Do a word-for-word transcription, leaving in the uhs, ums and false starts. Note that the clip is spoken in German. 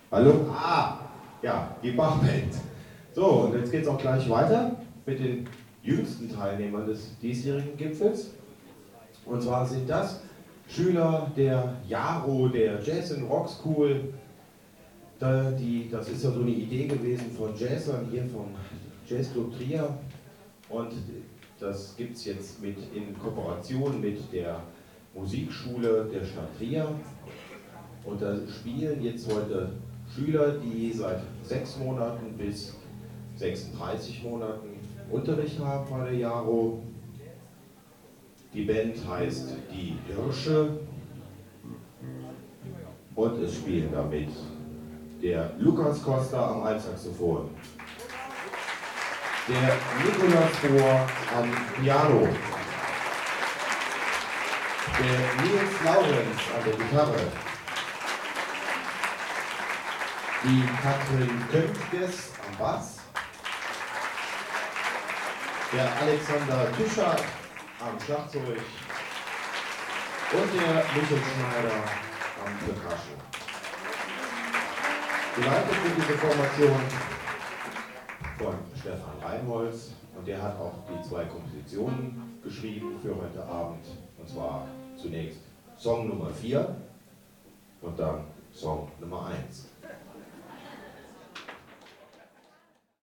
Hallo? Ah, ja, die Bachband. So, und jetzt geht es auch gleich weiter mit den jüngsten Teilnehmern des diesjährigen Gipfels. Und zwar sind das Schüler der JARO, der Jazz and Rock School. Da die, das ist ja so eine Idee gewesen von Jazzern hier vom Jazzclub Trier. Und das gibt es jetzt mit in Kooperation mit der Musikschule der Stadt Trier. Und da spielen jetzt heute Schüler, die seit sechs Monaten bis sechsunddreißig Monaten Unterricht haben bei der JARO. Die Band heißt Die Hirsche und es spielen damit der Lukas Costa am Altsaxophon, der Nikolaus Bohr am Piano, der Nils Laurenz an der Gitarre, die Katrin Köpfges am Bass, der Alexander Tischer am Schlagzeug und der Michael Schneider am Percussion. Geleitet wird diese Formation von Stefan Reinholz und der hat auch die zwei Kompositionen geschrieben für heute Abend. Und zwar zunächst Song Nummer vier und dann Song Nummer eins.